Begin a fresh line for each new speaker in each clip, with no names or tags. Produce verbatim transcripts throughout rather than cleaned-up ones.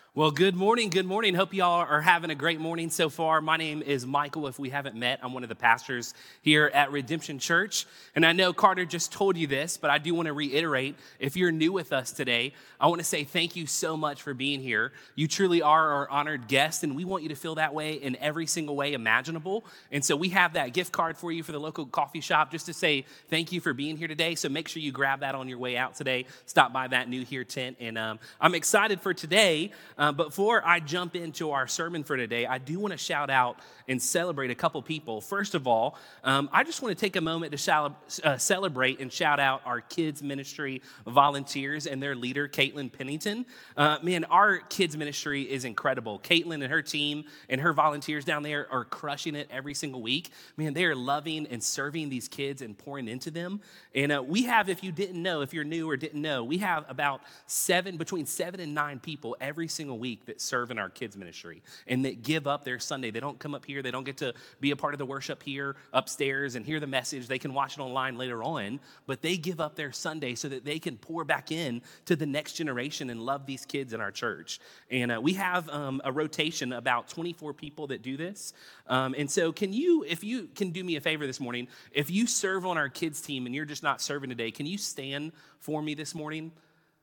Well, good morning. Good morning. Hope y'all are having a great morning so far. My name is Michael. If we haven't met, I'm one of the pastors here at Redemption Church. And I know Carter just told you this, but I do want to reiterate, if you're new with us today, I want to say thank you so much for being here. You truly are our honored guest, and we want you to feel that way in every single way imaginable. And so we have that gift card for you for the local coffee shop just to say thank you for being here today. So make sure you grab that on your way out today. Stop by that New Here tent. And um, I'm excited for today. Uh, but before I jump into our sermon for today, I do want to shout out and celebrate a couple people. First of all, um, I just want to take a moment to shall- uh, celebrate and shout out our kids ministry volunteers and their leader, Caitlin Pennington. Uh, man, our kids ministry is incredible. Caitlin and her team and her volunteers down there are crushing it every single week. Man, they are loving and serving these kids and pouring into them. And uh, we have, if you didn't know, if you're new or didn't know, we have about seven, between seven and nine people every single week that serve in our kids ministry and that give up their Sunday. They don't come up here. They don't get to be a part of the worship here upstairs and hear the message. They can watch it online later on, but they give up their Sunday so that they can pour back in to the next generation and love these kids in our church. And uh, we have um, a rotation, about twenty-four people that do this. Um, and so can you, if you can do me a favor this morning, if you serve on our kids team and you're just not serving today, can you stand for me this morning?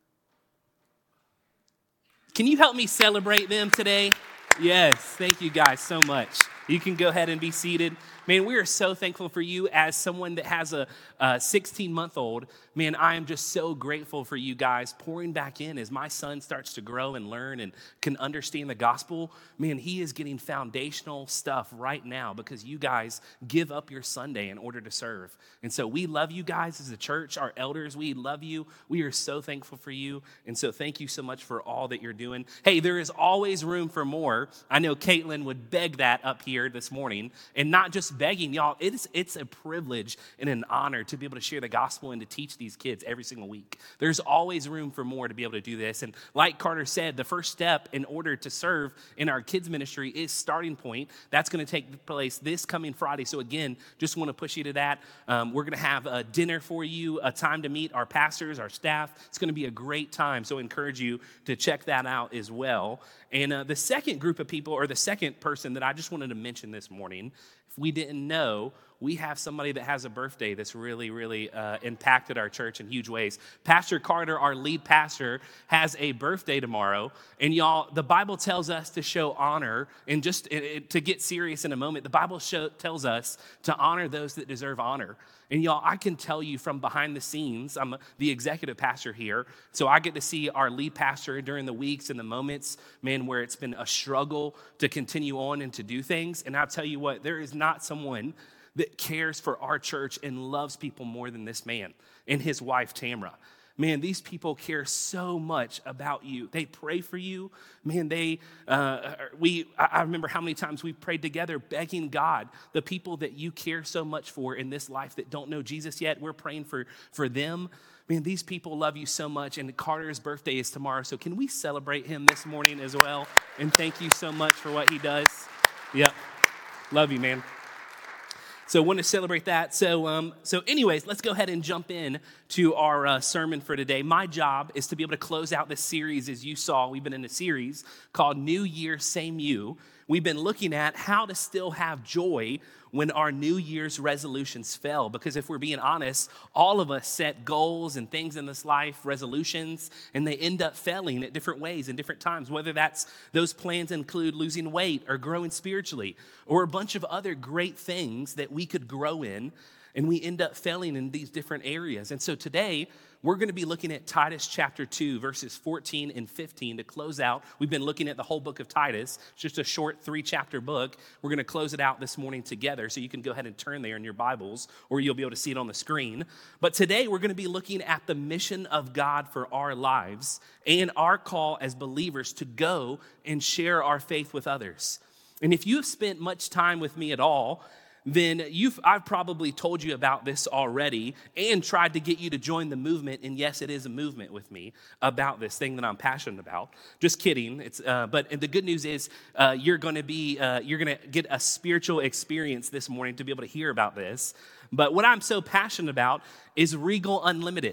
Can you help me celebrate them today? Yes, thank you guys so much. You can go ahead and be seated. Man, we are so thankful for you as someone that has a sixteen-month-old. Man, I am just so grateful for you guys pouring back in as my son starts to grow and learn and can understand the gospel. Man, he is getting foundational stuff right now because you guys give up your Sunday in order to serve. And so we love you guys as a church, our elders. We love you. We are so thankful for you. And so thank you so much for all that you're doing. Hey, there is always room for more. I know Caitlin would beg that up here this morning, and not just begging, y'all. It's it's a privilege and an honor to be able to share the gospel and to teach these kids every single week. There's always room for more to be able to do this. And like Carter said, the first step in order to serve in our kids ministry is Starting Point. That's going to take place this coming Friday. So again, just want to push you to that. Um, we're going to have a dinner for you, a time to meet our pastors, our staff. It's going to be a great time. So I encourage you to check that out as well. And uh, the second group of people, or the second person that I just wanted to mention this morning, if we didn't know, we have somebody that has a birthday that's really, really uh, impacted our church in huge ways. Pastor Carter, our lead pastor, has a birthday tomorrow. And y'all, the Bible tells us to show honor, and just it, it, to get serious in a moment, the Bible show, tells us to honor those that deserve honor. And y'all, I can tell you from behind the scenes, I'm the executive pastor here, so I get to see our lead pastor during the weeks and the moments, man, where it's been a struggle to continue on and to do things. And I'll tell you what, there is not someone that cares for our church and loves people more than this man and his wife, Tamra. Man, these people care so much about you. They pray for you. Man, they, uh, we, I remember how many times we prayed together begging God, the people that you care so much for in this life that don't know Jesus yet, we're praying for, for them. Man, these people love you so much, and Carter's birthday is tomorrow, so can we celebrate him this morning as well? And thank you so much for what he does. Yep, love you, man. So I want to celebrate that. So um, so anyways, let's go ahead and jump in to our uh, sermon for today. My job is to be able to close out this series. As you saw, we've been in a series called New Year, Same You. We've been looking at how to still have joy when our New Year's resolutions fail. Because if we're being honest, all of us set goals and things in this life, resolutions, and they end up failing at different ways and different times. Whether that's those plans include losing weight or growing spiritually or a bunch of other great things that we could grow in, and we end up failing in these different areas. And so today, we're going to be looking at Titus chapter two, verses fourteen and fifteen to close out. We've been looking at the whole book of Titus. It's just a short three-chapter book. We're going to close it out this morning together, so you can go ahead and turn there in your Bibles, or you'll be able to see it on the screen. But today, we're going to be looking at the mission of God for our lives and our call as believers to go and share our faith with others. And if you've spent much time with me at all, then you've I've probably told you about this already and tried to get you to join the movement. And yes, it is a movement with me about this thing that I'm passionate about. Just kidding. It's uh, but the good news is uh, you're going to be uh, you're going to get a spiritual experience this morning to be able to hear about this. But what I'm so passionate about is Regal Unlimited.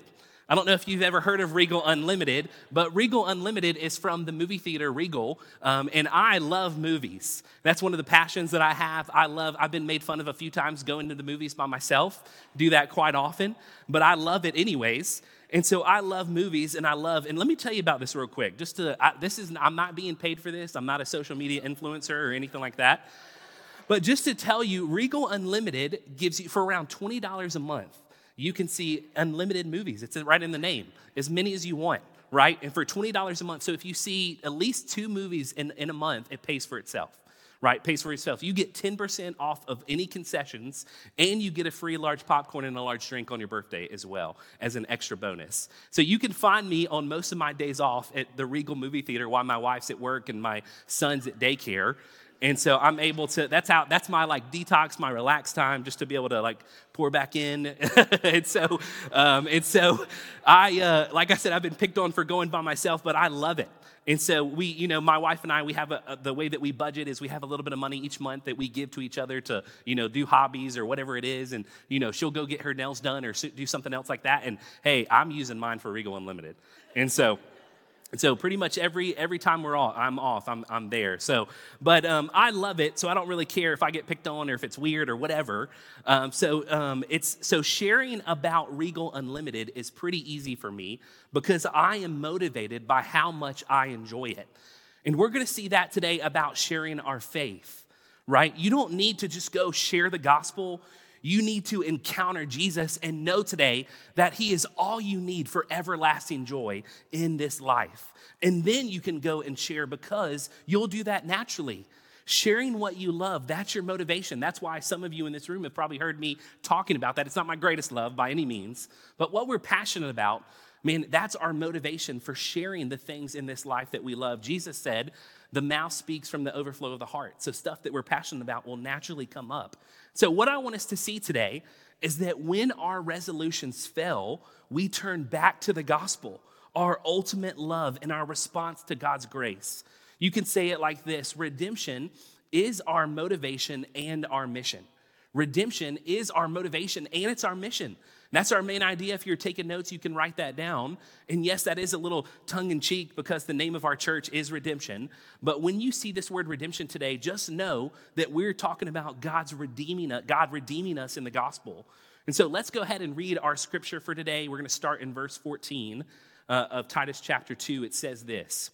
I don't know if you've ever heard of Regal Unlimited, but Regal Unlimited is from the movie theater Regal, um, and I love movies. That's one of the passions that I have. I love, I've been made fun of a few times going to the movies by myself, do that quite often, but I love it anyways. And so I love movies, and I love, and let me tell you about this real quick. Just to, I, this is, I'm not being paid for this. I'm not a social media influencer or anything like that. But just to tell you, Regal Unlimited gives you, for around twenty dollars a month, you can see unlimited movies. It's right in the name, as many as you want, right? And for twenty dollars a month, so if you see at least two movies in, in a month, it pays for itself, right? It pays for itself. You get ten percent off of any concessions, and you get a free large popcorn and a large drink on your birthday as well as an extra bonus. So you can find me on most of my days off at the Regal movie theater while my wife's at work and my son's at daycare. And so I'm able to, that's how, that's my like detox, my relax time, just to be able to like pour back in. and so, um, and so I, uh, like I said, I've been picked on for going by myself, but I love it. And so we, you know, my wife and I, we have a, a, the way that we budget is we have a little bit of money each month that we give to each other to, you know, do hobbies or whatever it is. And, you know, she'll go get her nails done or do something else like that. And hey, I'm using mine for Regal Unlimited. And so And so pretty much every every time we're off, I'm off, I'm I'm there. So, but um, I love it. So I don't really care if I get picked on or if it's weird or whatever. Um, so um, it's so sharing about Regal Unlimited is pretty easy for me because I am motivated by how much I enjoy it. And we're going to see that today about sharing our faith, right? You don't need to just go share the gospel. You need to encounter Jesus and know today that he is all you need for everlasting joy in this life. And then you can go and share because you'll do that naturally. Sharing what you love, that's your motivation. That's why some of you in this room have probably heard me talking about that. It's not my greatest love by any means, but what we're passionate about, man, that's our motivation for sharing the things in this life that we love. Jesus said, the mouth speaks from the overflow of the heart. So stuff that we're passionate about will naturally come up. So what I want us to see today is that when our resolutions fail, we turn back to the gospel, our ultimate love and our response to God's grace. You can say it like this: redemption is our motivation and our mission. Redemption is our motivation and it's our mission. That's our main idea. If you're taking notes, you can write that down. And yes, that is a little tongue-in-cheek because the name of our church is Redemption. But when you see this word redemption today, just know that we're talking about God's redeeming us, God redeeming us in the gospel. And so let's go ahead and read our scripture for today. We're going to start in verse fourteen uh, of Titus chapter two. It says this: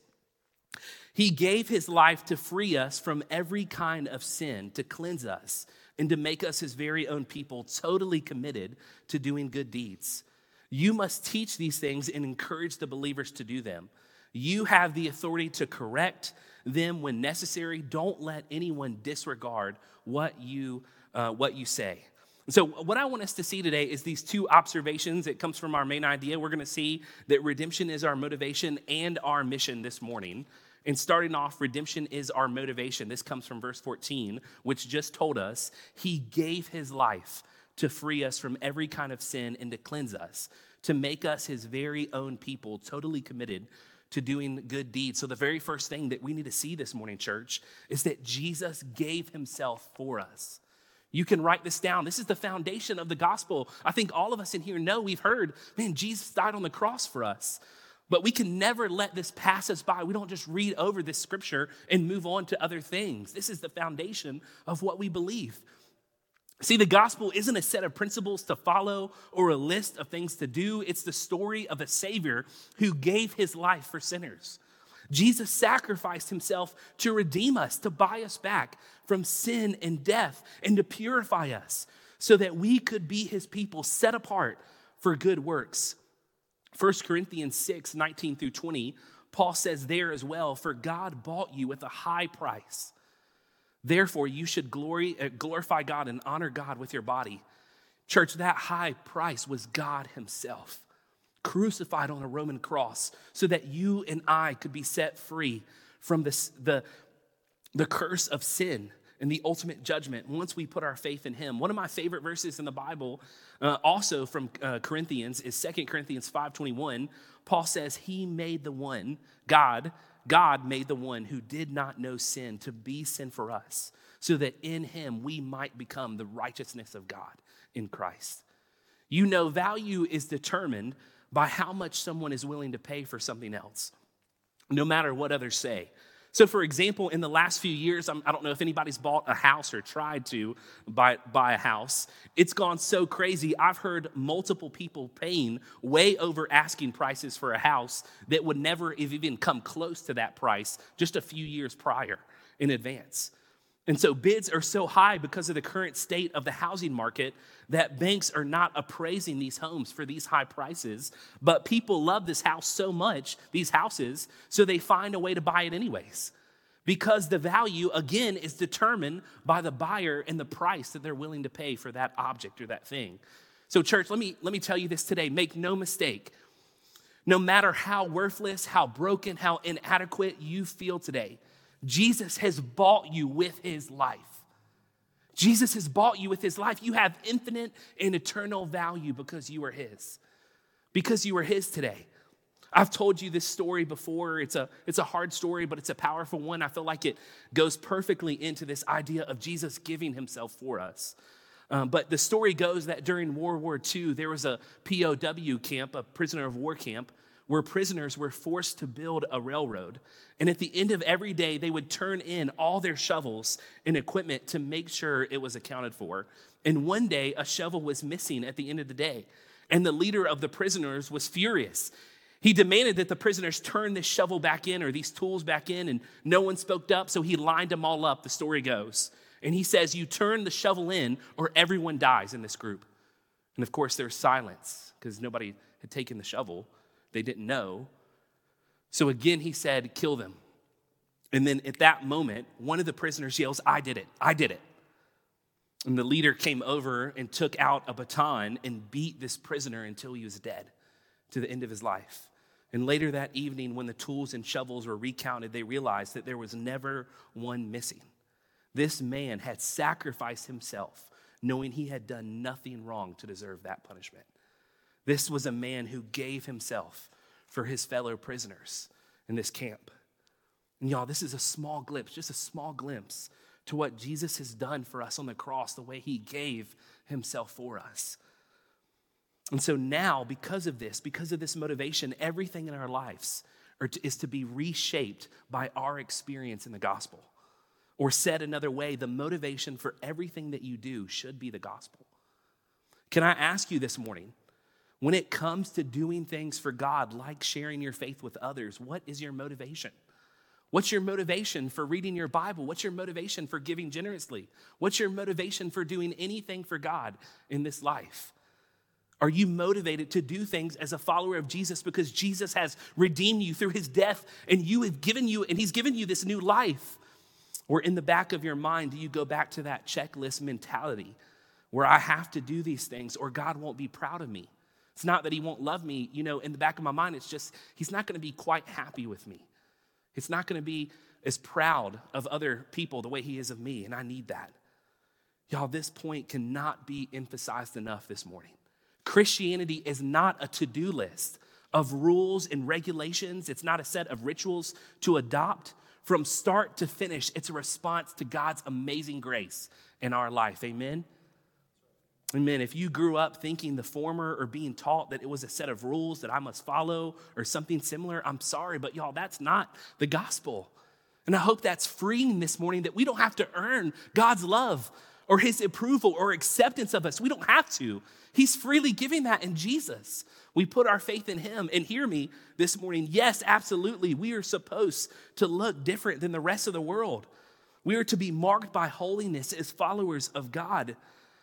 He gave his life to free us from every kind of sin, to cleanse us, and to make us his very own people, totally committed to doing good deeds. You must teach these things and encourage the believers to do them. You have the authority to correct them when necessary. Don't let anyone disregard what you uh, what you say. So what I want us to see today is these two observations. It comes from our main idea. We're going to see that redemption is our motivation and our mission this morning. And starting off, redemption is our motivation. This comes from verse fourteen, which just told us he gave his life to free us from every kind of sin and to cleanse us, to make us his very own people, totally committed to doing good deeds. So the very first thing that we need to see this morning, church, is that Jesus gave himself for us. You can write this down. This is the foundation of the gospel. I think all of us in here know, we've heard, man, Jesus died on the cross for us. But we can never let this pass us by. We don't just read over this scripture and move on to other things. This is the foundation of what we believe. See, the gospel isn't a set of principles to follow or a list of things to do. It's the story of a Savior who gave his life for sinners. Jesus sacrificed himself to redeem us, to buy us back from sin and death, and to purify us so that we could be his people set apart for good works. First Corinthians six, nineteen through twenty, Paul says there as well, for God bought you with a high price. Therefore, you should glory, uh, glorify God and honor God with your body. Church, that high price was God himself, crucified on a Roman cross so that you and I could be set free from this, the, the curse of sin and the ultimate judgment once we put our faith in him. One of my favorite verses in the Bible, uh, also from uh, Corinthians, is Second Corinthians five twenty-one. Paul says he made the one, God, God made the one who did not know sin to be sin for us, so that in him we might become the righteousness of God in Christ. You know, value is determined by how much someone is willing to pay for something else, no matter what others say. So for example, in the last few years, I'm, I don't know if anybody's bought a house or tried to buy, buy a house. It's gone so crazy. I've heard multiple people paying way over asking prices for a house that would never have even come close to that price just a few years prior in advance. And so bids are so high because of the current state of the housing market that banks are not appraising these homes for these high prices. But people love this house so much, these houses, so they find a way to buy it anyways. Because the value, again, is determined by the buyer and the price that they're willing to pay for that object or that thing. So church, let me, let me tell you this today. Make no mistake. No matter how worthless, how broken, how inadequate you feel today, Jesus has bought you with his life. Jesus has bought you with his life. You have infinite and eternal value because you are his. Because you are his today. I've told you this story before. It's a, it's a hard story, but it's a powerful one. I feel like it goes perfectly into this idea of Jesus giving himself for us. Um, but the story goes that during World War Two, there was a P O W camp, a prisoner of war camp, where prisoners were forced to build a railroad. And at the end of every day, they would turn in all their shovels and equipment to make sure it was accounted for. And one day, a shovel was missing at the end of the day. And the leader of the prisoners was furious. He demanded that the prisoners turn this shovel back in or these tools back in, and no one spoke up, so he lined them all up, the story goes. And he says, you turn the shovel in or everyone dies in this group. And of course, there's silence because nobody had taken the shovel. They didn't know. So again, he said, kill them. And then at that moment, one of the prisoners yells, I did it, I did it. And the leader came over and took out a baton and beat this prisoner until he was dead to the end of his life. And later that evening, when the tools and shovels were recounted, they realized that there was never one missing. This man had sacrificed himself, knowing he had done nothing wrong to deserve that punishment. This was a man who gave himself for his fellow prisoners in this camp. And y'all, this is a small glimpse, just a small glimpse to what Jesus has done for us on the cross, the way he gave himself for us. And so now, because of this, because of this motivation, everything in our lives are to, is to be reshaped by our experience in the gospel. Or said another way, the motivation for everything that you do should be the gospel. Can I ask you this morning, when it comes to doing things for God, like sharing your faith with others, what is your motivation? What's your motivation for reading your Bible? What's your motivation for giving generously? What's your motivation for doing anything for God in this life? Are you motivated to do things as a follower of Jesus because Jesus has redeemed you through his death and you have given you, and he's given you this new life? Or in the back of your mind, do you go back to that checklist mentality where I have to do these things or God won't be proud of me? It's not that he won't love me. You know, in the back of my mind, it's just he's not going to be quite happy with me. It's not going to be as proud of other people the way he is of me, and I need that. Y'all, this point cannot be emphasized enough this morning. Christianity is not a to-do list of rules and regulations. It's not a set of rituals to adopt. From start to finish, it's a response to God's amazing grace in our life. Amen? Amen. If you grew up thinking the former or being taught that it was a set of rules that I must follow or something similar, I'm sorry, but y'all, that's not the gospel. And I hope that's freeing this morning, that we don't have to earn God's love or his approval or acceptance of us. We don't have to. He's freely giving that in Jesus. We put our faith in him. And hear me this morning, yes, absolutely, we are supposed to look different than the rest of the world. We are to be marked by holiness as followers of God.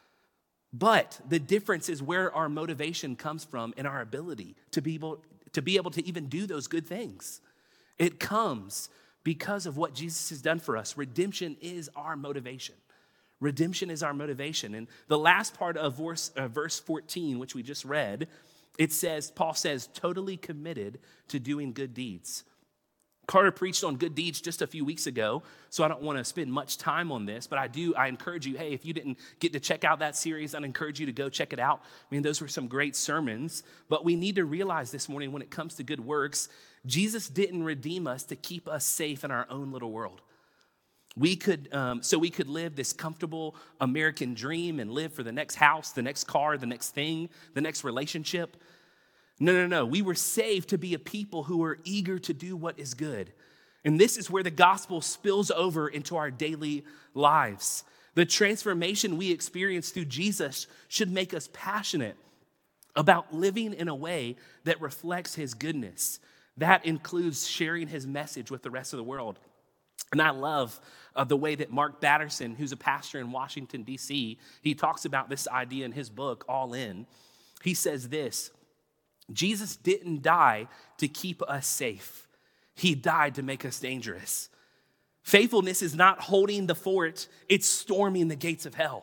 But the difference is where our motivation comes from and our ability to be able to be able to even do those good things. It comes because of what Jesus has done for us. Redemption is our motivation. Redemption is our motivation. And the last part of verse, uh, verse fourteen, which we just read, it says, Paul says, totally committed to doing good deeds. Carter preached on good deeds just a few weeks ago, so I don't want to spend much time on this, but I do, I encourage you, hey, if you didn't get to check out that series, I'd encourage you to go check it out. I mean, those were some great sermons, but we need to realize this morning when it comes to good works, Jesus didn't redeem us to keep us safe in our own little world. We could, um, so we could live this comfortable American dream and live for the next house, the next car, the next thing, the next relationship. No, no, no. We were saved to be a people who are eager to do what is good. And this is where the gospel spills over into our daily lives. The transformation we experience through Jesus should make us passionate about living in a way that reflects his goodness. That includes sharing his message with the rest of the world. And I love uh, the way that Mark Batterson, who's a pastor in Washington, D C, he talks about this idea in his book, All In. He says this: Jesus didn't die to keep us safe. He died to make us dangerous. Faithfulness is not holding the fort, it's storming the gates of hell.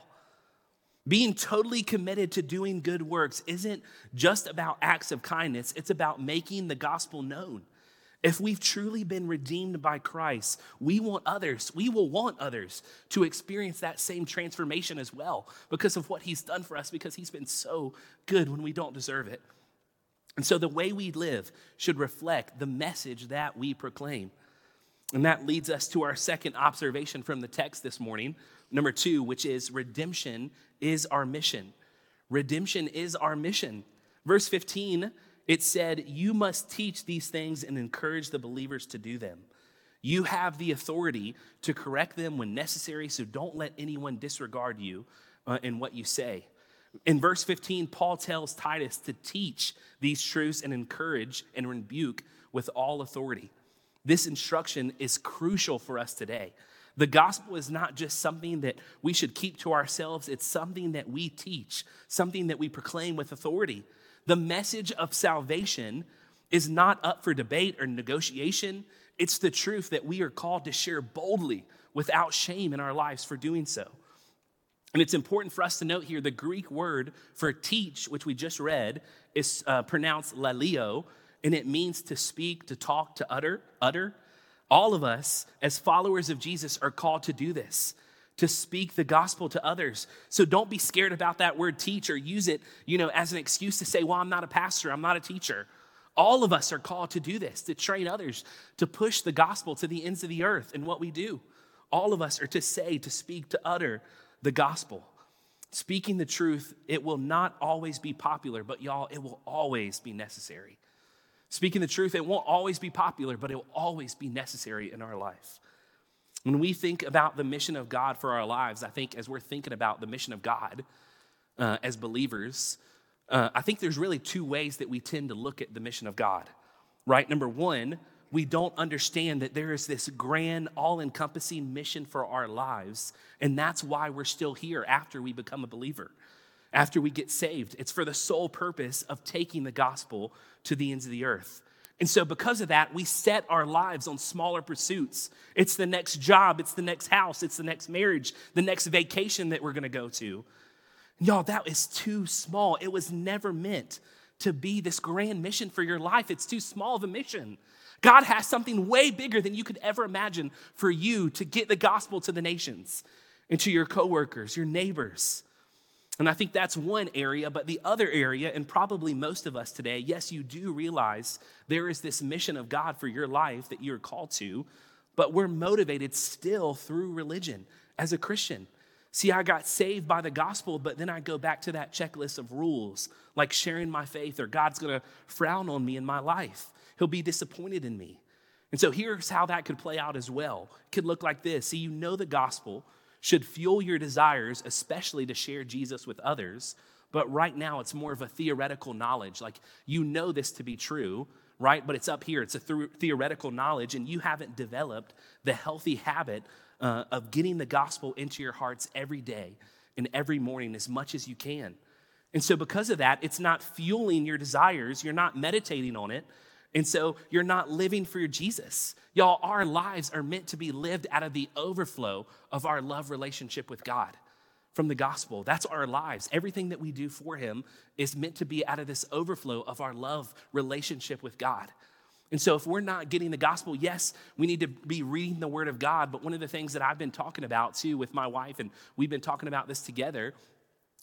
Being totally committed to doing good works isn't just about acts of kindness, it's about making the gospel known. If we've truly been redeemed by Christ, we want others, we will want others to experience that same transformation as well because of what he's done for us, because he's been so good when we don't deserve it. And so the way we live should reflect the message that we proclaim. And that leads us to our second observation from the text this morning, number two, which is redemption is our mission. Redemption is our mission. Verse fifteen, it said, you must teach these things and encourage the believers to do them. You have the authority to correct them when necessary, so don't let anyone disregard you uh, in what you say. In verse fifteen, Paul tells Titus to teach these truths and encourage and rebuke with all authority. This instruction is crucial for us today. The gospel is not just something that we should keep to ourselves. It's something that we teach, something that we proclaim with authority. The message of salvation is not up for debate or negotiation. It's the truth that we are called to share boldly without shame in our lives for doing so. And it's important for us to note here, the Greek word for teach, which we just read, is uh, pronounced laleo, and it means to speak, to talk, to utter, utter. All of us, as followers of Jesus, are called to do this, to speak the gospel to others. So don't be scared about that word teach or use it, you know, as an excuse to say, well, I'm not a pastor, I'm not a teacher. All of us are called to do this, to train others, to push the gospel to the ends of the earth in what we do. All of us are to say, to speak, to utter the gospel. Speaking the truth, it will not always be popular, but y'all, it will always be necessary. Speaking the truth, it won't always be popular, but it will always be necessary in our life. When we think about the mission of God for our lives, I think as we're thinking about the mission of God uh, as believers, uh, I think there's really two ways that we tend to look at the mission of God, right? Number one, we don't understand that there is this grand, all-encompassing mission for our lives, and that's why we're still here after we become a believer, after we get saved. It's for the sole purpose of taking the gospel to the ends of the earth. And so because of that, we set our lives on smaller pursuits. It's the next job, it's the next house, it's the next marriage, the next vacation that we're gonna go to. Y'all, that is too small. It was never meant to be this grand mission for your life. It's too small of a mission. God has something way bigger than you could ever imagine for you to get the gospel to the nations and to your coworkers, your neighbors. And I think that's one area, but the other area, and probably most of us today, yes, you do realize there is this mission of God for your life that you're called to, but we're motivated still through religion as a Christian. See, I got saved by the gospel, but then I go back to that checklist of rules, like sharing my faith, or God's gonna frown on me in my life. He'll be disappointed in me. And so here's how that could play out as well. It could look like this. See, you know the gospel should fuel your desires, especially to share Jesus with others. But right now, it's more of a theoretical knowledge. Like, you know this to be true, right? But it's up here. It's a th- theoretical knowledge, and you haven't developed the healthy habit uh, of getting the gospel into your hearts every day and every morning as much as you can. And so because of that, it's not fueling your desires. You're not meditating on it. And so you're not living for your Jesus. Y'all, our lives are meant to be lived out of the overflow of our love relationship with God from the gospel. That's our lives. Everything that we do for him is meant to be out of this overflow of our love relationship with God. And so if we're not getting the gospel, yes, we need to be reading the word of God. But one of the things that I've been talking about too with my wife, and we've been talking about this together,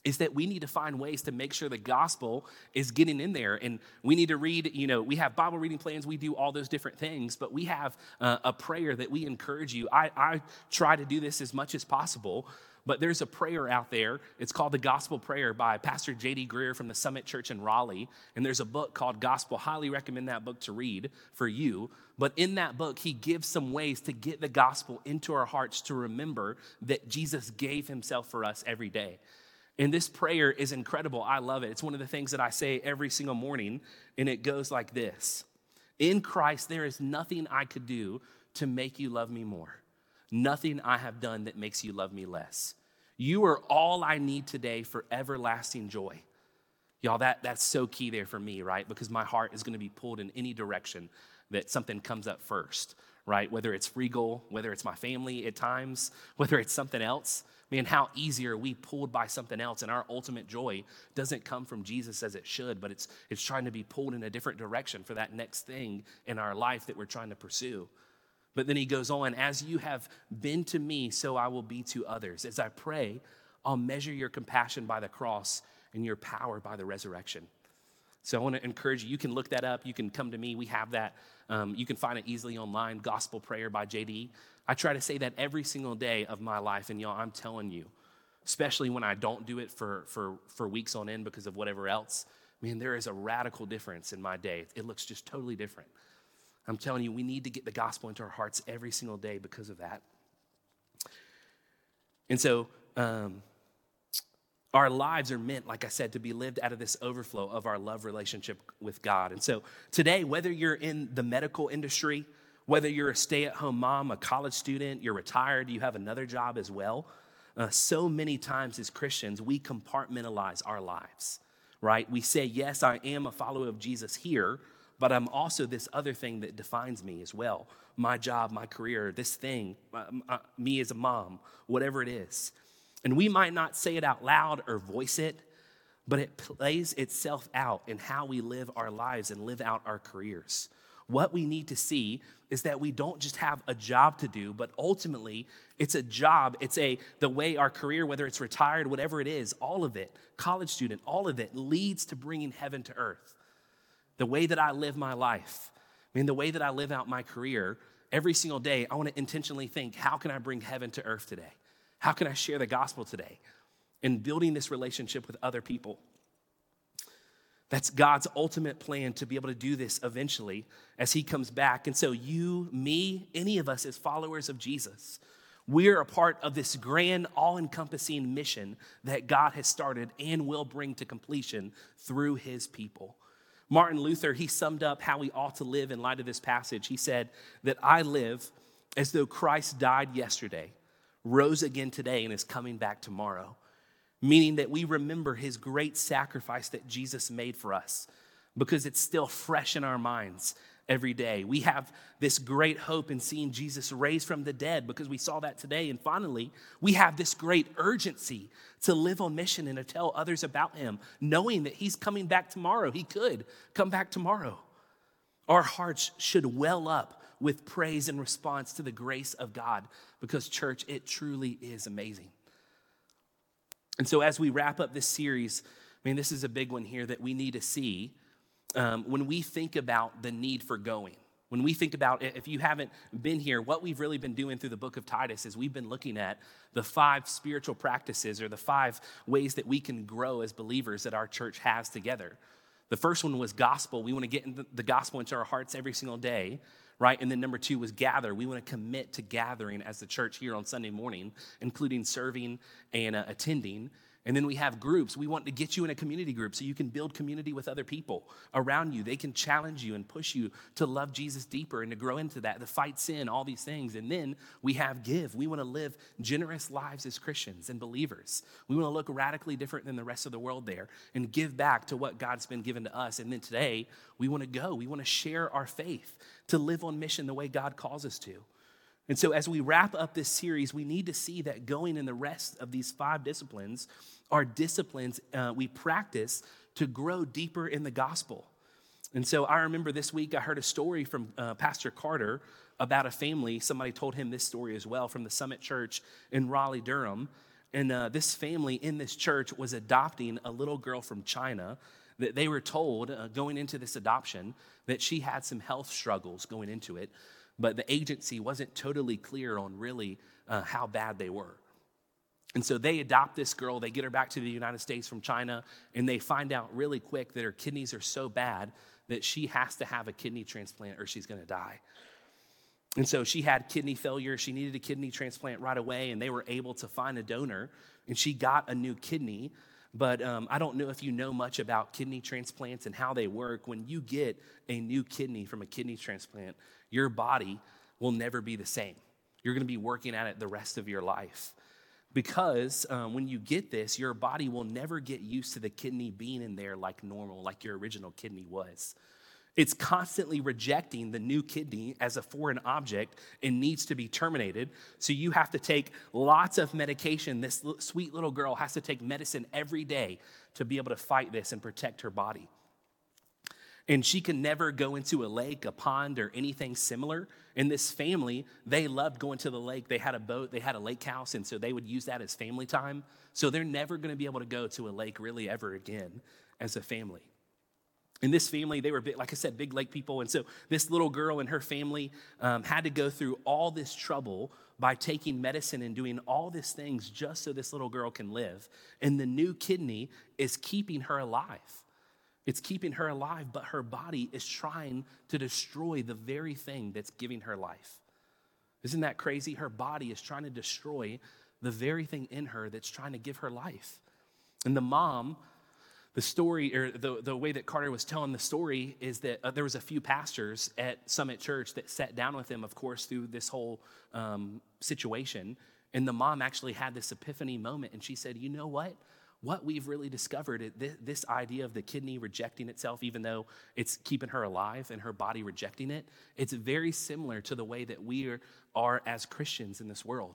is that we need to find ways to make sure the gospel is getting in there. And we need to read, you know, we have Bible reading plans, we do all those different things, but we have uh, a prayer that we encourage you. I, I try to do this as much as possible, but there's a prayer out there. It's called the Gospel Prayer by Pastor J D Greer from the Summit Church in Raleigh. And there's a book called Gospel. Highly recommend that book to read for you. But in that book, he gives some ways to get the gospel into our hearts to remember that Jesus gave himself for us every day. And this prayer is incredible. I love it. It's one of the things that I say every single morning, and it goes like this. In Christ, there is nothing I could do to make you love me more. Nothing I have done that makes you love me less. You are all I need today for everlasting joy. Y'all, that, that's so key there for me, right? Because my heart is going to be pulled in any direction that something comes up first, right? Whether it's Regal, whether it's my family at times, whether it's something else. Man, how easy are we pulled by something else, and our ultimate joy doesn't come from Jesus as it should, but it's it's trying to be pulled in a different direction for that next thing in our life that we're trying to pursue. But then he goes on, as you have been to me, so I will be to others. As I pray, I'll measure your compassion by the cross and your power by the resurrection. So I want to encourage you. You can look that up. You can come to me. We have that. Um, you can find it easily online, Gospel Prayer by J D. I try to say that every single day of my life, and y'all, I'm telling you, especially when I don't do it for, for, for weeks on end because of whatever else, man, there is a radical difference in my day. It looks just totally different. I'm telling you, we need to get the gospel into our hearts every single day because of that. And so um, our lives are meant, like I said, to be lived out of this overflow of our love relationship with God. And so today, whether you're in the medical industry, whether you're a stay-at-home mom, a college student, you're retired, you have another job as well, uh, so many times as Christians, we compartmentalize our lives, right? We say, yes, I am a follower of Jesus here, but I'm also this other thing that defines me as well. My job, my career, this thing, uh, uh, me as a mom, whatever it is. And we might not say it out loud or voice it, but it plays itself out in how we live our lives and live out our careers. What we need to see is that we don't just have a job to do, but ultimately it's a job. It's a the way our career, whether it's retired, whatever it is, all of it, college student, all of it leads to bringing heaven to earth. The way that I live my life, I mean, the way that I live out my career, every single day, I want to intentionally think, how can I bring heaven to earth today? How can I share the gospel today? And building this relationship with other people. That's God's ultimate plan to be able to do this eventually as he comes back. And so you, me, any of us as followers of Jesus, we're a part of this grand, all-encompassing mission that God has started and will bring to completion through his people. Martin Luther, he summed up how we ought to live in light of this passage. He said that I live as though Christ died yesterday, rose again today, and is coming back tomorrow. Meaning that we remember his great sacrifice that Jesus made for us because it's still fresh in our minds every day. We have this great hope in seeing Jesus raised from the dead because we saw that today. And finally, we have this great urgency to live on mission and to tell others about him, knowing that he's coming back tomorrow. He could come back tomorrow. Our hearts should well up with praise and response to the grace of God because, church, it truly is amazing. And so as we wrap up this series, I mean, this is a big one here that we need to see um, when we think about the need for going. When we think about, if you haven't been here, what we've really been doing through the book of Titus is we've been looking at the five spiritual practices or the five ways that we can grow as believers that our church has together. The first one was gospel. We want to get the gospel into our hearts every single day. Right? And then number two was gather. We want to commit to gathering as the church here on Sunday morning, including serving and uh, attending. And then we have groups. We want to get you in a community group so you can build community with other people around you. They can challenge you and push you to love Jesus deeper and to grow into that, to fight sin, all these things. And then we have give. We want to live generous lives as Christians and believers. We want to look radically different than the rest of the world there and give back to what God's been given to us. And then today, we want to go. We want to share our faith to live on mission the way God calls us to. And so as we wrap up this series, we need to see that going in the rest of these five disciplines are disciplines uh, we practice to grow deeper in the gospel. And so I remember this week I heard a story from uh, Pastor Carter about a family. Somebody told him this story as well from the Summit Church in Raleigh, Durham. And uh, this family in this church was adopting a little girl from China that they were told uh, going into this adoption that she had some health struggles going into it, but the agency wasn't totally clear on really uh, how bad they were. And so they adopt this girl, they get her back to the United States from China, and they find out really quick that her kidneys are so bad that she has to have a kidney transplant or she's gonna die. And so she had kidney failure, she needed a kidney transplant right away, and they were able to find a donor, and she got a new kidney. But um, I don't know if you know much about kidney transplants and how they work. When you get a new kidney from a kidney transplant, your body will never be the same. You're gonna be working at it the rest of your life. Because um, when you get this, your body will never get used to the kidney being in there like normal, like your original kidney was. It's constantly rejecting the new kidney as a foreign object and needs to be terminated. So you have to take lots of medication. This sweet little girl has to take medicine every day to be able to fight this and protect her body. And she can never go into a lake, a pond, or anything similar. In this family, they loved going to the lake. They had a boat, they had a lake house, and so they would use that as family time. So they're never gonna be able to go to a lake really ever again as a family. In this family, they were, big, like I said, big lake people. And so this little girl and her family um, had to go through all this trouble by taking medicine and doing all these things just so this little girl can live. And the new kidney is keeping her alive. It's keeping her alive, but her body is trying to destroy the very thing that's giving her life. Isn't that crazy? Her body is trying to destroy the very thing in her that's trying to give her life. And the mom, the story, or the, the way that Carter was telling the story is that uh, there was a few pastors at Summit Church that sat down with him, of course, through this whole um, situation. And the mom actually had this epiphany moment, and she said, you know what? What we've really discovered, is this, this idea of the kidney rejecting itself, even though it's keeping her alive and her body rejecting it, it's very similar to the way that we are, are as Christians in this world.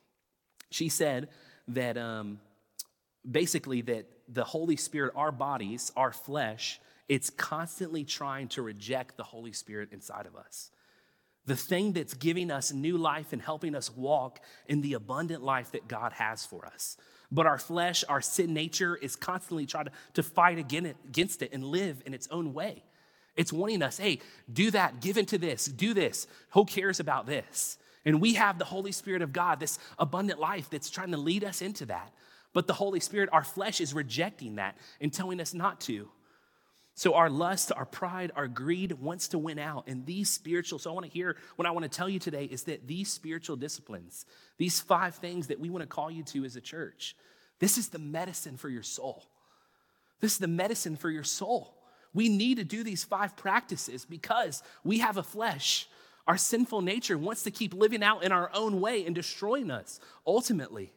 She said that um, basically that the Holy Spirit, our bodies, our flesh, it's constantly trying to reject the Holy Spirit inside of us. The thing that's giving us new life and helping us walk in the abundant life that God has for us. But our flesh, our sin nature is constantly trying to, to fight against it and live in its own way. It's wanting us, hey, do that, give into this, do this. Who cares about this? And we have the Holy Spirit of God, this abundant life that's trying to lead us into that. But the Holy Spirit, our flesh is rejecting that and telling us not to. So our lust, our pride, our greed wants to win out. And these spiritual, so I want to hear, what I want to tell you today is that these spiritual disciplines, these five things that we want to call you to as a church, this is the medicine for your soul. This is the medicine for your soul. We need to do these five practices because we have a flesh. Our sinful nature wants to keep living out in our own way and destroying us ultimately.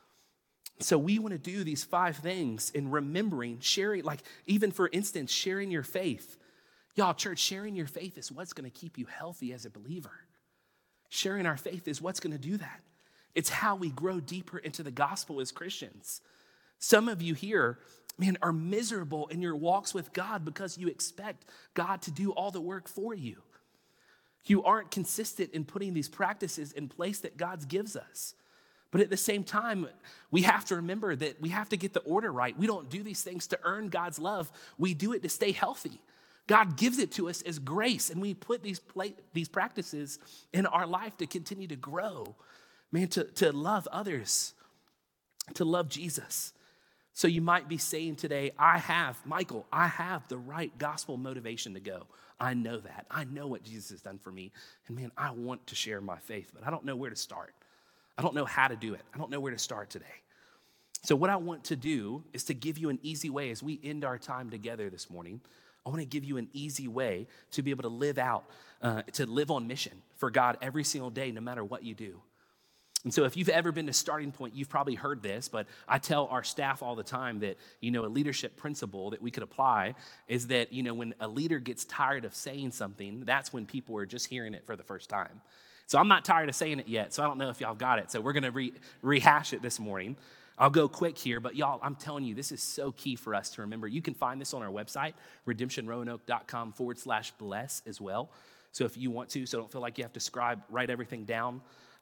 So we want to do these five things in remembering, sharing, like even for instance, sharing your faith. Y'all, church, sharing your faith is what's going to keep you healthy as a believer. Sharing our faith is what's going to do that. It's how we grow deeper into the gospel as Christians. Some of you here, man, are miserable in your walks with God because you expect God to do all the work for you. You aren't consistent in putting these practices in place that God gives us. But at the same time, we have to remember that we have to get the order right. We don't do these things to earn God's love. We do it to stay healthy. God gives it to us as grace, and we put these pla- these practices in our life to continue to grow, man, to, to love others, to love Jesus. So you might be saying today, I have, Michael, I have the right gospel motivation to go. I know that. I know what Jesus has done for me. And man, I want to share my faith, but I don't know where to start. I don't know how to do it. I don't know where to start today. So what I want to do is to give you an easy way as we end our time together this morning. I want to give you an easy way to be able to live out, uh, to live on mission for God every single day, no matter what you do. And so if you've ever been to Starting Point, you've probably heard this, but I tell our staff all the time that, you know, a leadership principle that we could apply is that, you know, when a leader gets tired of saying something, that's when people are just hearing it for the first time. So I'm not tired of saying it yet, so I don't know if y'all got it. So we're going to re- rehash it this morning. I'll go quick here, but y'all, I'm telling you, this is so key for us to remember. You can find this on our website, redemptionroanoke.com forward slash bless as well. So if you want to, so don't feel like you have to scribe, write everything down.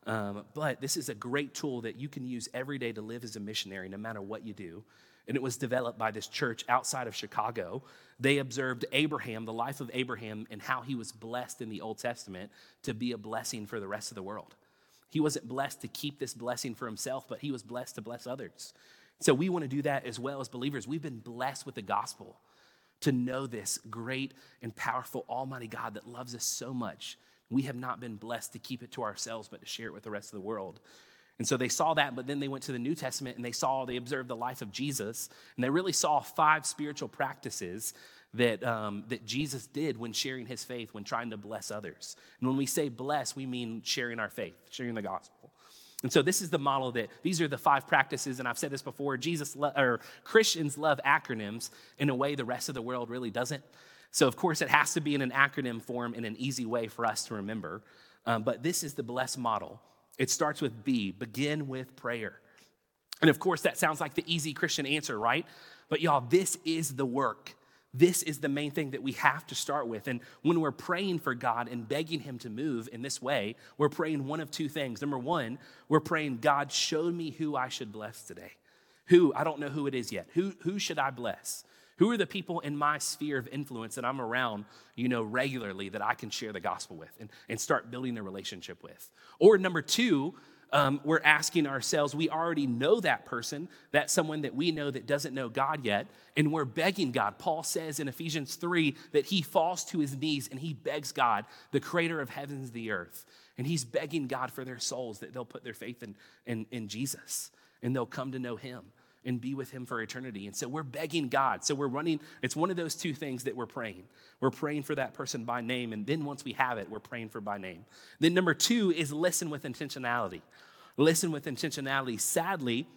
Um, but this is a great tool that you can use every day to live as a missionary, no matter what you do. And it was developed by this church outside of Chicago. They observed Abraham, the life of Abraham, and how he was blessed in the Old Testament to be a blessing for the rest of the world. He wasn't blessed to keep this blessing for himself, but he was blessed to bless others. So we want to do that as well as believers. We've been blessed with the gospel to know this great and powerful Almighty God that loves us so much. We have not been blessed to keep it to ourselves, but to share it with the rest of the world. And so they saw that, but then they went to the New Testament and they saw, they observed the life of Jesus, and they really saw five spiritual practices that um, that Jesus did when sharing his faith, when trying to bless others. And when we say bless, we mean sharing our faith, sharing the gospel. And so this is the model that, these are the five practices, and I've said this before, Jesus, lo- or Christians love acronyms in a way the rest of the world really doesn't. So of course it has to be in an acronym form in an easy way for us to remember. Um, but this is the blessed model. It starts with B, begin with prayer. And of course, that sounds like the easy Christian answer, right? But y'all, this is the work. This is the main thing that we have to start with. And when we're praying for God and begging him to move in this way, we're praying one of two things. Number one, we're praying, God, show me who I should bless today. Who? I don't know who it is yet. Who, who should I bless? Who are the people in my sphere of influence that I'm around, you know, regularly that I can share the gospel with and, and start building a relationship with? Or number two, um, we're asking ourselves, we already know that person, that's someone that we know that doesn't know God yet, and we're begging God. Paul says in Ephesians three that he falls to his knees and he begs God, the creator of heavens and the earth, and he's begging God for their souls, that they'll put their faith in, in, in Jesus and they'll come to know him and be with him for eternity. And so we're begging God. So we're running, it's one of those two things that we're praying. We're praying for that person by name, and then once we have it, we're praying for by name. Then number two is listen with intentionality. Listen with intentionality. Sadly,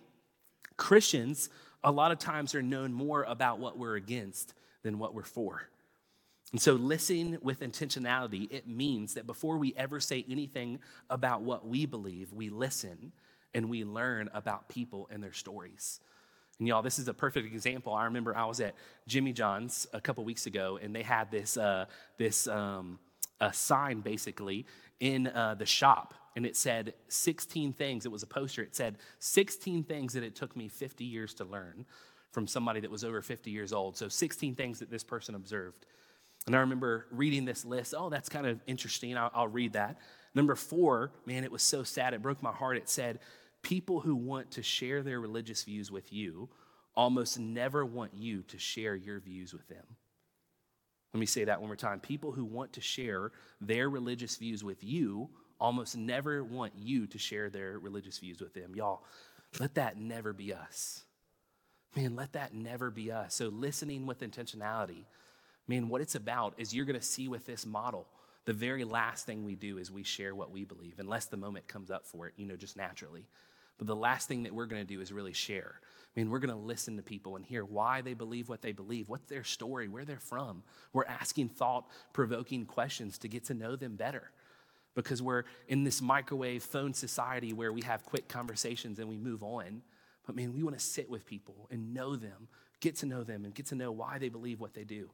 Christians a lot of times are known more about what we're against than what we're for. And so listening with intentionality, it means that before we ever say anything about what we believe, we listen and we learn about people and their stories. And y'all, this is a perfect example. I remember I was at Jimmy John's a couple weeks ago, and they had this uh, this um, a sign basically in uh, the shop, and it said sixteen things. It was a poster. It said sixteen things that it took me fifty years to learn from somebody that was over fifty years old. So sixteen things that this person observed. And I remember reading this list. Oh, that's kind of interesting. I'll, I'll read that. Number four, man, it was so sad. It broke my heart. It said, people who want to share their religious views with you almost never want you to share your views with them. Let me say that one more time. People who want to share their religious views with you almost never want you to share their religious views with them. Y'all, let that never be us. Man, let that never be us. So listening with intentionality. Man, what it's about is you're going to see with this model, the very last thing we do is we share what we believe, unless the moment comes up for it, you know, just naturally. But the last thing that we're going to do is really share. I mean, we're going to listen to people and hear why they believe what they believe, what's their story, where they're from. We're asking thought-provoking questions to get to know them better, because we're in this microwave phone society where we have quick conversations and we move on. But man, we want to sit with people and know them, get to know them, and get to know why they believe what they do.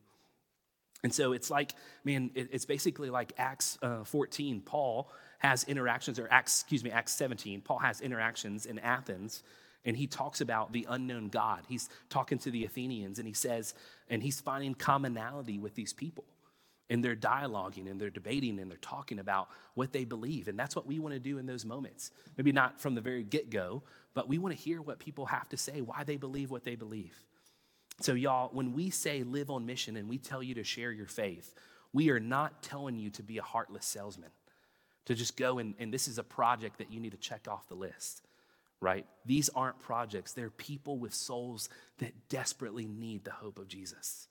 And so it's like, man, it's basically like Acts uh, fourteen. Paul has interactions, or Acts, excuse me, Acts seventeen. Paul has interactions in Athens, and he talks about the unknown God. He's talking to the Athenians, and he says, and he's finding commonality with these people. And they're dialoguing, and they're debating, and they're talking about what they believe. And that's what we want to do in those moments. Maybe not from the very get-go, but we want to hear what people have to say, why they believe what they believe. So y'all, when we say live on mission and we tell you to share your faith, we are not telling you to be a heartless salesman, to just go and, and this is a project that you need to check off the list, right? These aren't projects. They're people with souls that desperately need the hope of Jesus.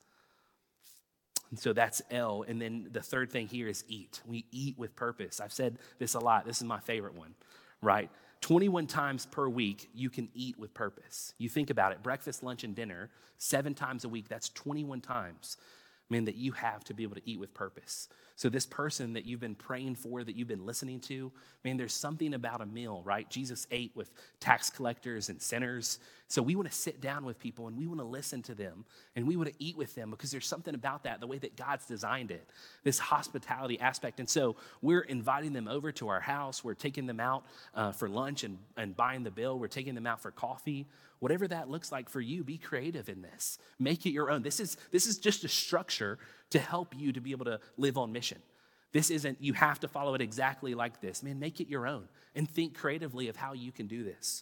And so that's L. And then the third thing here is eat. We eat with purpose. I've said this a lot. This is my favorite one, right? twenty-one times per week, you can eat with purpose. You think about it, breakfast, lunch, and dinner, seven times a week, that's twenty-one times, man, that you have to be able to eat with purpose. So this person that you've been praying for, that you've been listening to, man, there's something about a meal, right? Jesus ate with tax collectors and sinners. So we want to sit down with people and we want to listen to them and we want to eat with them because there's something about that, the way that God's designed it, this hospitality aspect. And so we're inviting them over to our house. We're taking them out uh, for lunch and, and buying the bill. We're taking them out for coffee. Whatever that looks like for you, be creative in this. Make it your own. This is, this is just a structure to help you to be able to live on mission. This isn't, you have to follow it exactly like this. Man, make it your own and think creatively of how you can do this.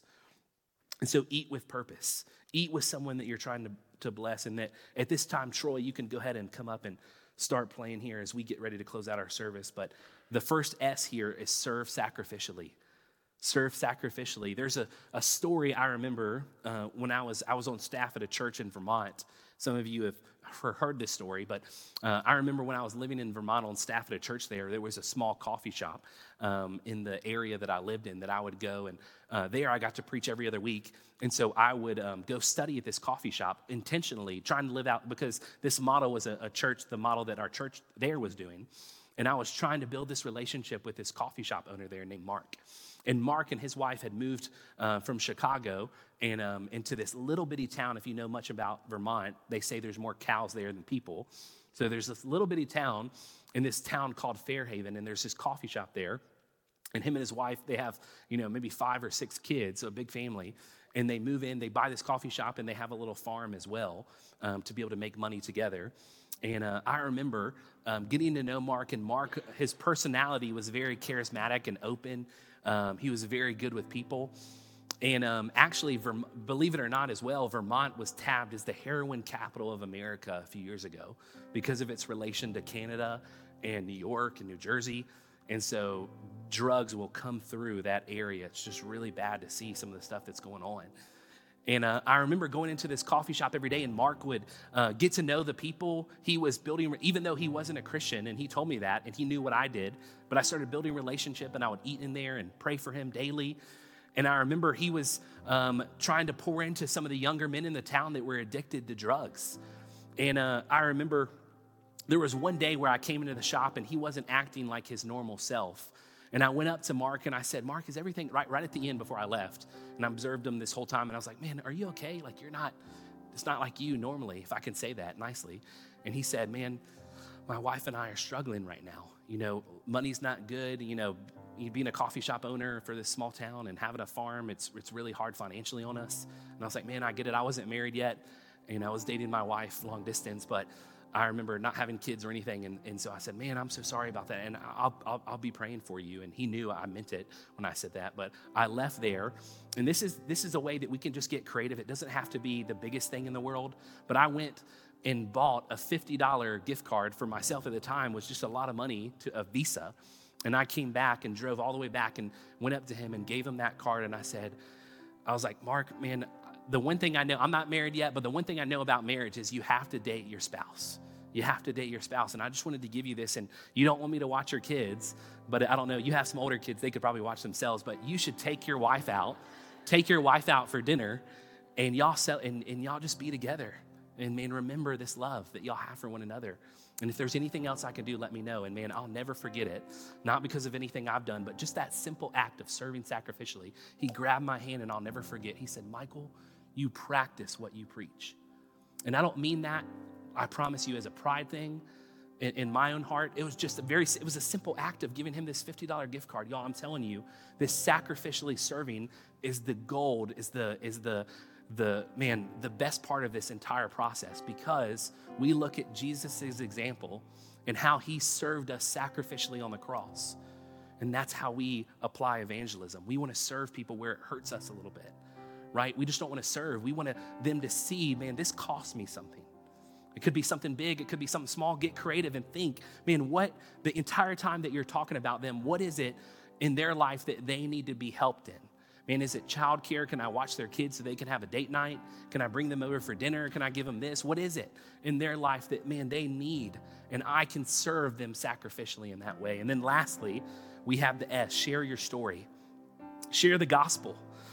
And so eat with purpose. Eat with someone that you're trying to, to bless. And that at this time, Troy, you can go ahead and come up and start playing here as we get ready to close out our service. But the first S here is serve sacrificially. Serve sacrificially. There's a, a story I remember uh, when I was I was on staff at a church in Vermont. Some of you have heard this story, but uh, I remember when I was living in Vermont on staff at a church there, there was a small coffee shop um, in the area that I lived in that I would go, and uh, there I got to preach every other week. And so I would um, go study at this coffee shop intentionally, trying to live out, because this model was a, a church, the model that our church there was doing. And I was trying to build this relationship with this coffee shop owner there named Mark. And Mark and his wife had moved uh, from Chicago and um, into this little bitty town. If you know much about Vermont, they say there's more cows there than people. So there's this little bitty town in this town called Fairhaven, and there's this coffee shop there. And him and his wife, they have, you know, maybe five or six kids, so a big family. And they move in, they buy this coffee shop, and they have a little farm as well um, to be able to make money together. And uh, I remember um, getting to know Mark, and Mark, his personality was very charismatic and open. Um, he was very good with people. And um, actually, Verm- believe it or not as well, Vermont was tabbed as the heroin capital of America a few years ago because of its relation to Canada and New York and New Jersey. And so drugs will come through that area. It's just really bad to see some of the stuff that's going on. And uh, I remember going into this coffee shop every day, and Mark would uh, get to know the people he was building, even though he wasn't a Christian, and he told me that, and he knew what I did. But I started building a relationship, and I would eat in there and pray for him daily. And I remember he was um, trying to pour into some of the younger men in the town that were addicted to drugs. And uh, I remember there was one day where I came into the shop, and he wasn't acting like his normal self. And I went up to Mark and I said, Mark, is everything right? Right at the end before I left. And I observed him this whole time. And I was like, man, are you okay? Like, you're not, it's not like you normally, if I can say that nicely. And he said, man, my wife and I are struggling right now. You know, money's not good. You know, being a coffee shop owner for this small town and having a farm, it's it's really hard financially on us. And I was like, man, I get it. I wasn't married yet. You know, I was dating my wife long distance, but I remember not having kids or anything, and, and so I said, man, I'm so sorry about that, and I'll, I'll I'll be praying for you. And he knew I meant it when I said that, but I left there, and this is this is a way that we can just get creative. It doesn't have to be the biggest thing in the world, but I went and bought a fifty dollars gift card for myself at the time, was just a lot of money to a Visa, and I came back and drove all the way back and went up to him and gave him that card, and I said, I was like, Mark, man, the one thing I know, I'm not married yet, but the one thing I know about marriage is you have to date your spouse. You have to date your spouse. And I just wanted to give you this. And you don't want me to watch your kids, but I don't know, you have some older kids, they could probably watch themselves, but you should take your wife out, take your wife out for dinner, and y'all sell, and, and y'all just be together. And man, remember this love that y'all have for one another. And if there's anything else I can do, let me know. And man, I'll never forget it. Not because of anything I've done, but just that simple act of serving sacrificially. He grabbed my hand, and I'll never forget. He said, Michael, you practice what you preach. And I don't mean that, I promise you, as a pride thing in, in my own heart. It was just a very, it was a simple act of giving him this fifty dollars gift card. Y'all, I'm telling you, this sacrificially serving is the gold, is the, is the, the, man, the best part of this entire process, because we look at Jesus' example and how he served us sacrificially on the cross. And that's how we apply evangelism. We want to serve people where it hurts us a little bit, right? We just don't want to serve. We want to, them to see, man, this cost me something. It could be something big. It could be something small. Get creative and think, man, what the entire time that you're talking about them, what is it in their life that they need to be helped in? Man, is it childcare? Can I watch their kids so they can have a date night? Can I bring them over for dinner? Can I give them this? What is it in their life that, man, they need? And I can serve them sacrificially in that way. And then lastly, we have the S, share your story. Share the gospel.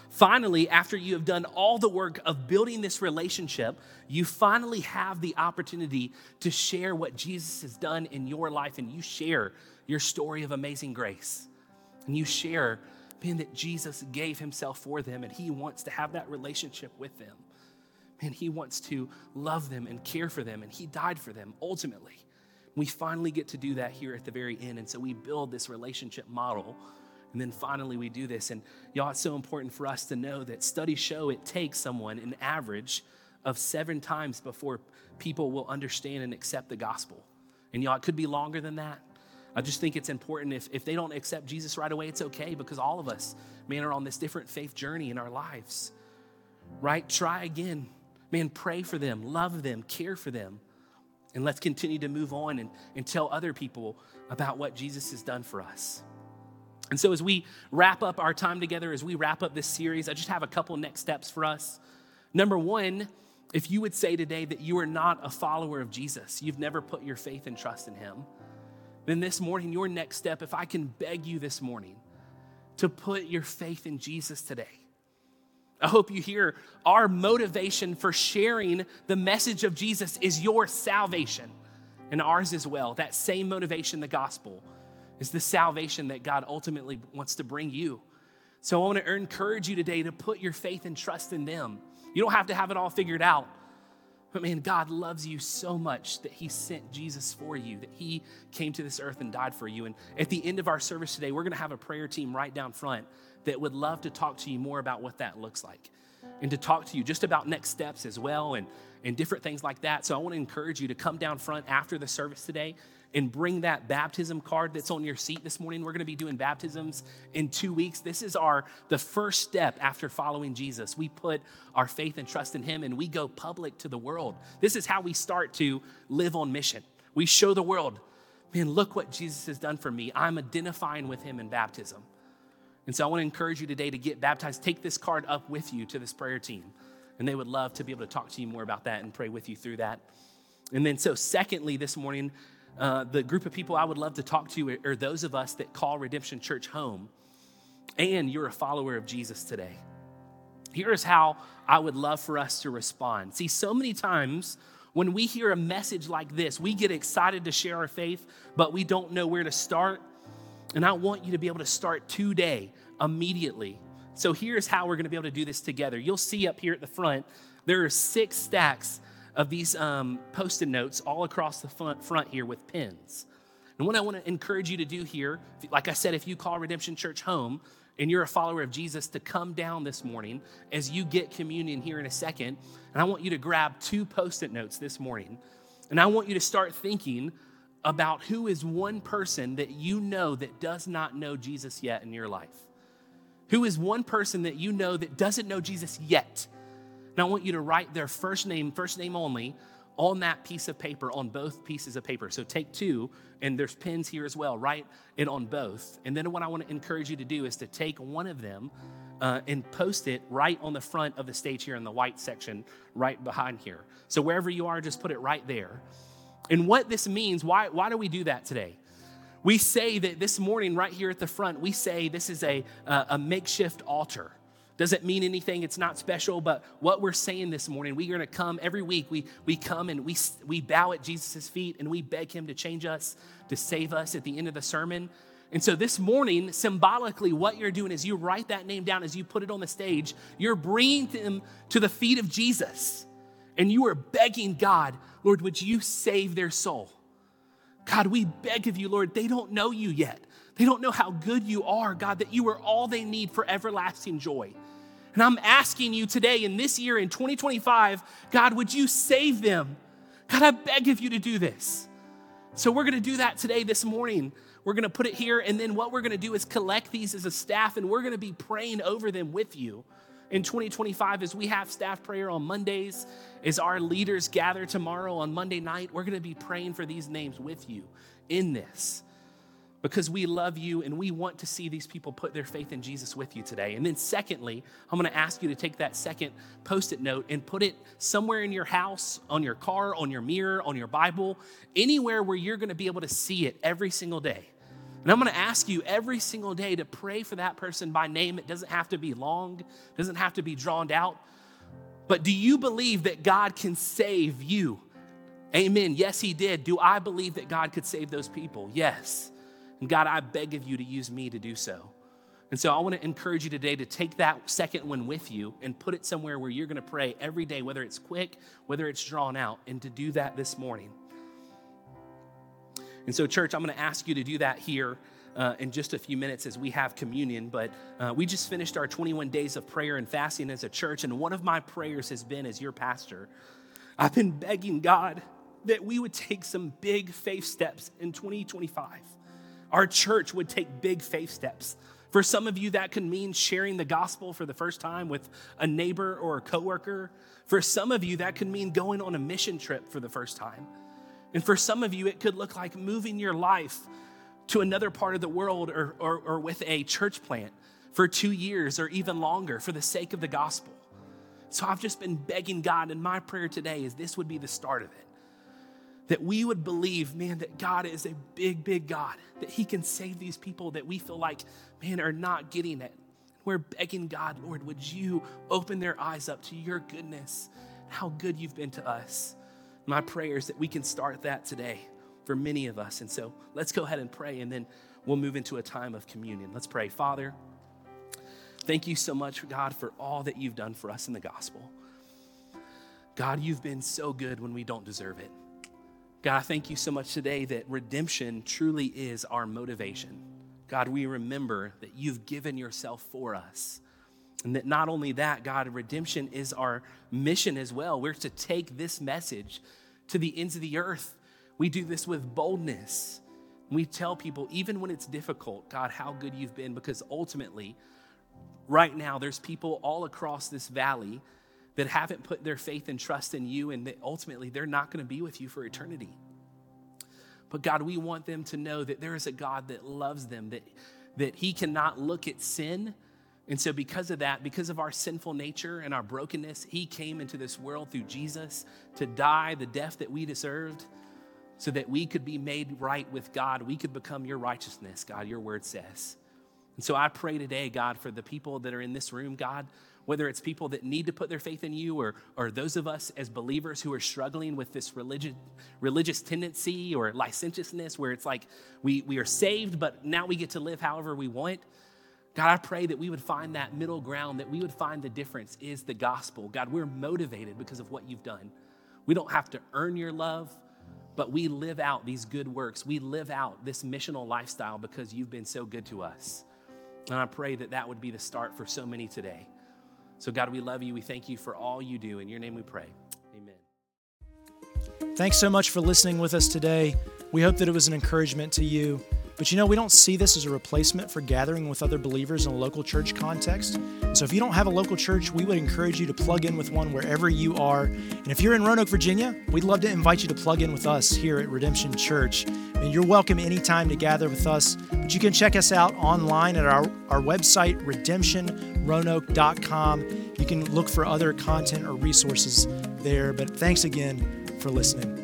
Finally, after you have done all the work of building this relationship, you finally have the opportunity to share what Jesus has done in your life, and you share your story of amazing grace. And you share, man, that Jesus gave himself for them, and he wants to have that relationship with them. And he wants to love them and care for them, and he died for them ultimately. We finally get to do that here at the very end, and so we build this relationship model. And then finally we do this. And y'all, it's so important for us to know that studies show it takes someone an average of seven times before people will understand and accept the gospel. And y'all, it could be longer than that. I just think it's important if, if they don't accept Jesus right away, it's okay, because all of us, man, are on this different faith journey in our lives, right? Try again. Man, pray for them, love them, care for them. And let's continue to move on and, and tell other people about what Jesus has done for us. And so as we wrap up our time together, as we wrap up this series, I just have a couple next steps for us. Number one, if you would say today that you are not a follower of Jesus, you've never put your faith and trust in him, then this morning, your next step, if I can beg you this morning to put your faith in Jesus today. I hope you hear our motivation for sharing the message of Jesus is your salvation, and ours as well. That same motivation, the gospel, is the salvation that God ultimately wants to bring you. So I want to encourage you today to put your faith and trust in them. You don't have to have it all figured out. But man, God loves you so much that he sent Jesus for you, that he came to this earth and died for you. And at the end of our service today, we're going to have a prayer team right down front that would love to talk to you more about what that looks like, and to talk to you just about next steps as well, and, and different things like that. So I want to encourage you to come down front after the service today and bring that baptism card that's on your seat this morning. We're going to be doing baptisms in two weeks. This is our the first step after following Jesus. We put our faith and trust in him, and we go public to the world. This is how we start to live on mission. We show the world, man, look what Jesus has done for me. I'm identifying with him in baptism. And so I want to encourage you today to get baptized. Take this card up with you to this prayer team, and they would love to be able to talk to you more about that and pray with you through that. And then so secondly, this morning, Uh, the group of people I would love to talk to are those of us that call Redemption Church home, and you're a follower of Jesus today. Here's how I would love for us to respond. See, so many times when we hear a message like this, we get excited to share our faith, but we don't know where to start. And I want you to be able to start today, immediately. So here's how we're going to be able to do this together. You'll see up here at the front, there are six stacks of these um, Post-it notes all across the front, front here with pens. And what I want to encourage you to do here, like I said, if you call Redemption Church home and you're a follower of Jesus, to come down this morning as you get communion here in a second. And I want you to grab two Post-it notes this morning. And I want you to start thinking about who is one person that you know that does not know Jesus yet in your life. Who is one person that you know that doesn't know Jesus yet? And I want you to write their first name, first name only, on that piece of paper, on both pieces of paper. So take two, and there's pens here as well. Write it on both. And then what I want to encourage you to do is to take one of them uh, and post it right on the front of the stage here in the white section, right behind here. So wherever you are, just put it right there. And what this means, why, why do we do that today? We say that this morning right here at the front, we say this is a, uh, a makeshift altar. Doesn't mean anything, it's not special, but what we're saying this morning, we're gonna come every week, we, we come and we, we bow at Jesus' feet and we beg him to change us, to save us at the end of the sermon. And so this morning, symbolically, what you're doing is you write that name down as you put it on the stage. You're bringing them to the feet of Jesus, and you are begging God, Lord, would you save their soul? God, we beg of you, Lord, they don't know you yet. They don't know how good you are, God, that you are all they need for everlasting joy. And I'm asking you today, in this year, in twenty twenty-five, God, would you save them? God, I beg of you to do this. So we're going to do that today, this morning. We're going to put it here, and then what we're going to do is collect these as a staff, and we're going to be praying over them with you in twenty twenty-five as we have staff prayer on Mondays, as our leaders gather tomorrow on Monday night. We're going to be praying for these names with you in this, because we love you and we want to see these people put their faith in Jesus with you today. And then secondly, I'm going to ask you to take that second Post-it note and put it somewhere in your house, on your car, on your mirror, on your Bible, anywhere where you're going to be able to see it every single day. And I'm going to ask you every single day to pray for that person by name. It doesn't have to be long, doesn't have to be drawn out. But do you believe that God can save you? Amen. Yes, he did. Do I believe that God could save those people? Yes. And God, I beg of you to use me to do so. And so I want to encourage you today to take that second one with you and put it somewhere where you're going to pray every day, whether it's quick, whether it's drawn out, and to do that this morning. And so, church, I'm going to ask you to do that here uh, in just a few minutes as we have communion. But uh, we just finished our twenty-one days of prayer and fasting as a church. And one of my prayers has been, as your pastor, I've been begging God that we would take some big faith steps in twenty twenty-five. Our church would take big faith steps. For some of you, that could mean sharing the gospel for the first time with a neighbor or a coworker. For some of you, that could mean going on a mission trip for the first time. And for some of you, it could look like moving your life to another part of the world or, or, or with a church plant for two years or even longer for the sake of the gospel. So I've just been begging God, and my prayer today is this would be the start of it. That we would believe, man, that God is a big, big God, that he can save these people that we feel like, man, are not getting it. We're begging God, Lord, would you open their eyes up to your goodness, how good you've been to us. My prayer is that we can start that today for many of us. And so let's go ahead and pray, and then we'll move into a time of communion. Let's pray. Father, thank you so much, God, for all that you've done for us in the gospel. God, you've been so good when we don't deserve it. God, I thank you so much today that redemption truly is our motivation. God, we remember that you've given yourself for us. And that not only that, God, redemption is our mission as well. We're to take this message to the ends of the earth. We do this with boldness. We tell people, even when it's difficult, God, how good you've been, because ultimately, right now, there's people all across this valley that haven't put their faith and trust in you, and that ultimately they're not going to be with you for eternity. But God, we want them to know that there is a God that loves them, that, that he cannot look at sin. And so because of that, because of our sinful nature and our brokenness, he came into this world through Jesus to die the death that we deserved so that we could be made right with God. We could become your righteousness, God, your word says. And so I pray today, God, for the people that are in this room, God, whether it's people that need to put their faith in you or, or those of us as believers who are struggling with this religion, religious tendency or licentiousness where it's like we, we are saved, but now we get to live however we want. God, I pray that we would find that middle ground, that we would find the difference is the gospel. God, we're motivated because of what you've done. We don't have to earn your love, but we live out these good works. We live out this missional lifestyle because you've been so good to us. And I pray that that would be the start for so many today. So God, we love you. We thank you for all you do. In your name we pray. Amen.
Thanks so much for listening with us today. We hope that it was an encouragement to you. But you know, we don't see this as a replacement for gathering with other believers in a local church context. And so if you don't have a local church, we would encourage you to plug in with one wherever you are. And if you're in Roanoke, Virginia, we'd love to invite you to plug in with us here at Redemption Church. And you're welcome anytime to gather with us. But you can check us out online at our, our website, redemption roanoke dot com. You can look for other content or resources there. But thanks again for listening.